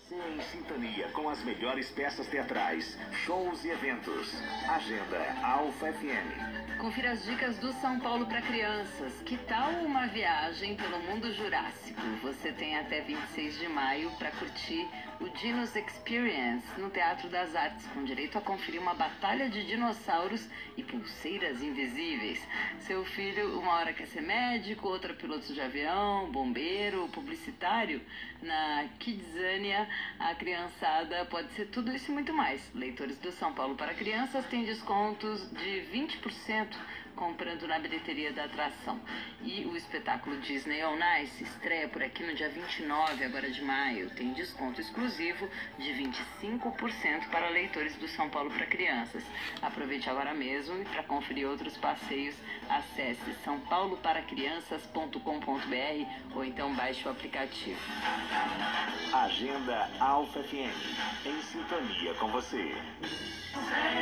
Você em sintonia com as melhores peças teatrais, shows e eventos. Agenda Alfa FM. Confira as dicas do São Paulo para crianças. Que tal uma viagem pelo mundo jurássico? Você tem até 26 de maio para curtir o Dinos Experience no Teatro das Artes, com direito a conferir uma batalha de dinossauros e pulseiras invisíveis. Seu filho, uma hora quer ser médico, outra piloto de avião, bombeiro, publicitário. Na Kidzania, a criançada pode ser tudo isso e muito mais. Leitores do São Paulo para crianças têm descontos de 20% comprando na bilheteria da atração. E o espetáculo Disney on Ice estreia por aqui no dia 29, agora de maio. Tem desconto exclusivo de 25% para leitores do São Paulo para crianças. Aproveite agora mesmo e para conferir outros passeios, acesse saopauloParacrianças.com.br ou então baixe o aplicativo. Agenda Alfa FM. Em sintonia com você.